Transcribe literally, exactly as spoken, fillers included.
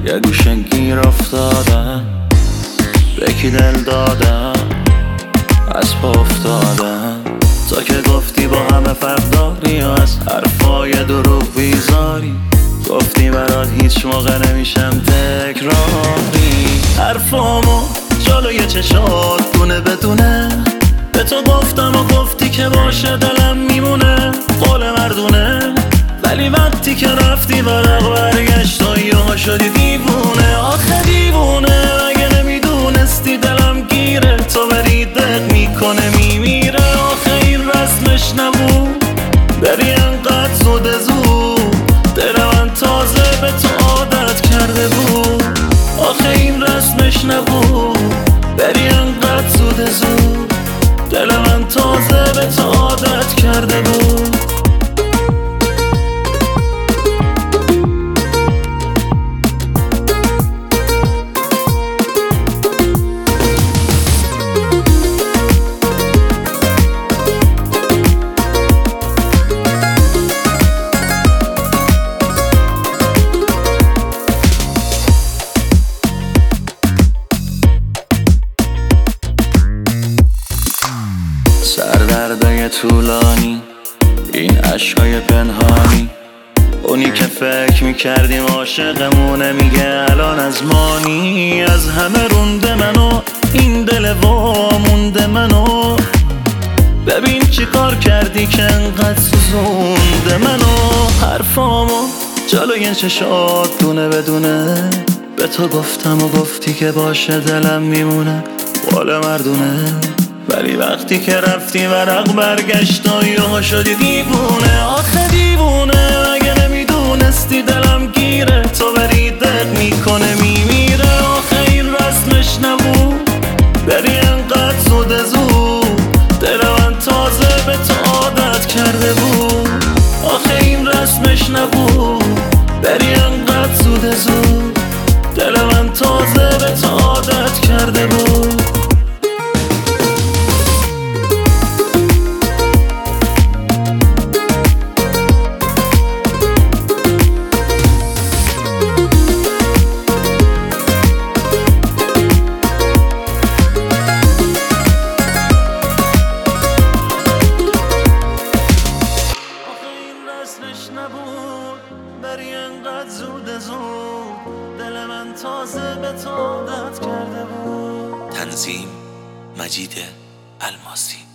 یه گوشه گیر افتادم، به کی دل دادم، از پا افتادم. تا که گفتی با همه فرق داری و از حرفای دروغ بیزاری، گفتی برات هیچ موقع نمیشم تکراری. حرفامو جلوی چشات دونه بدونه به تو گفتم و گفتی که باشه دلم میمونه. قول مردونه، ولی وقتی که رفتی ورق برگشت و یهو شدی دیوونه. آخه دیوونه مگه نمیدونستی دلم گیره، تو بری دق میکنه میمیره. آخه این رسمش نبود بری انقدر زود زود، دل من تازه به تو عادت کرده بود. آخه این رسمش نبود بری انقدر زود زود، دل من تازه به تو عادت کرده بود. سردردای طولانی، این عشقای پنهانی، اونی که فکر میکردیم عاشقمونه میگه الان از مانی. از همه رونده منو این دل وامونده منو، ببین چی کار کردی که انقدر سوزونده منو. حرفامو جلوی چشات دونه بدونه به تو گفتم و گفتی که باشه دلم میمونه. قول مردونه، ولی وقتی که رفتی ورق برگشت و یهو شدی دیوونه. آخه دیوونه مگه نمیدونستی دلم گیره، تو بری دق میکنه میمیره. آخه این رسمش نبود بری انقدر زود زود، دل من تازه به تو عادت کرده بود. آخه این رسمش نبود بری انقدر زود زود، دل من تازه به تو عادت کرده بود. نبود بری انقدر زود زود، دل من تازه به تو عادت کرده بود. تنظیم مجید الماسی.